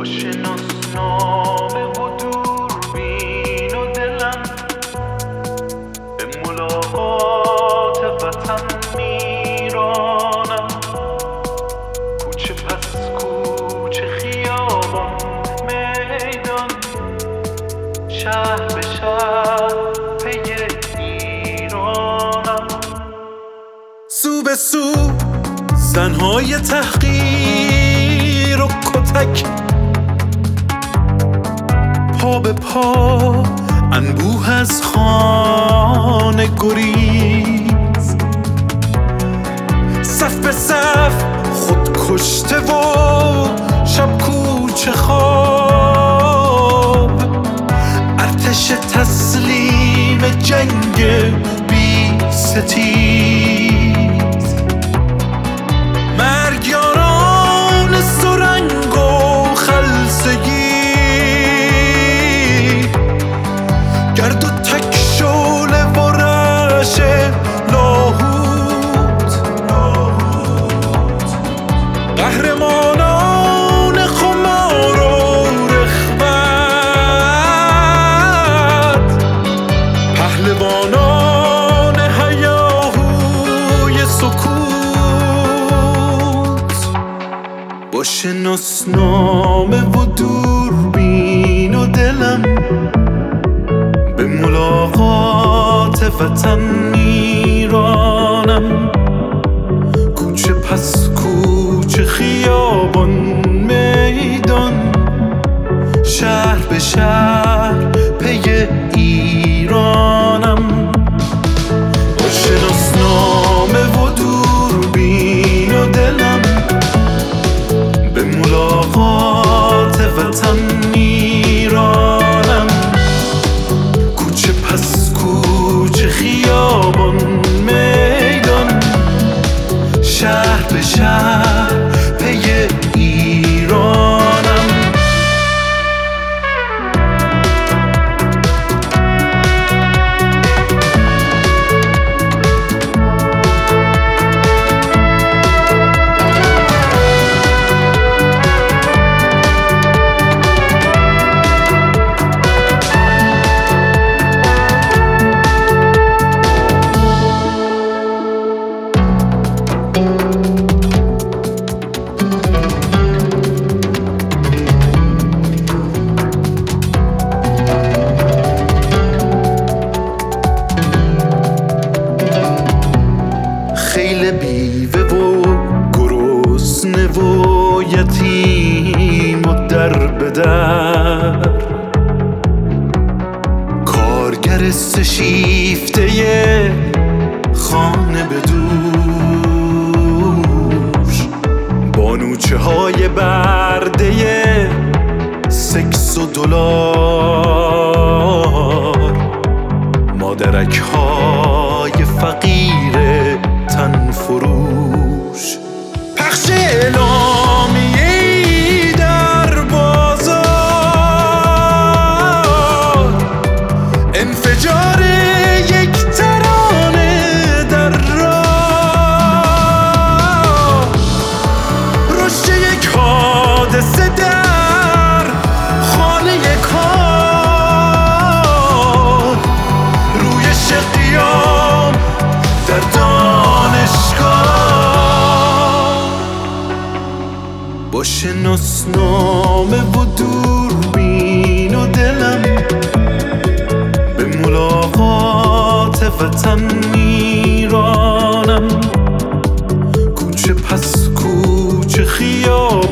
شناسنامه و دوربین و دلم به ملاقات وطن میرانم. کوچه پس کوچه، خیابان میدان، شهر به شهر پی ایرانم. سو به سو زنهای تحقیر و کتک، پا به پا انبوه از خانه گریز، صف به صف خود کشته و شب کوچه خواب، ارتش تسلیم جنگ بی ستیز، مرگیاران سرنگ و خلسگی، گرد و تک شعله و رعش لاهوت، قهرمانان خمار و رخوت، پهلوانان هیاهوی سکوت. با شناسنامه و دوربین و دلم به ملاقات وطن میرانم. کوچه پس کوچه، خیابان میدان، شهر به شهر پی ایرانم. با شناسنامه و دوربین و دلم به ملاقات وطن میرانم. کوچه پس کوچه، خیابان میدان، شهر به شهر پی ایرانم. خیل بیوه و گرسنه و یتیم و در به در، کارگر سشیفته خانه به دوش، بانوچه های برده سکس و دلار، مادرک های فقیر تن فروش، پخش اعلامیه‌ای در بازار، انفجار یک ترانه در راه، رشد یک حادثه در خانه کار، رویش قیام در با شناسنامه و دوربین و دلم به ملاقات وطن میرانم. کوچه پس کوچه، خیابان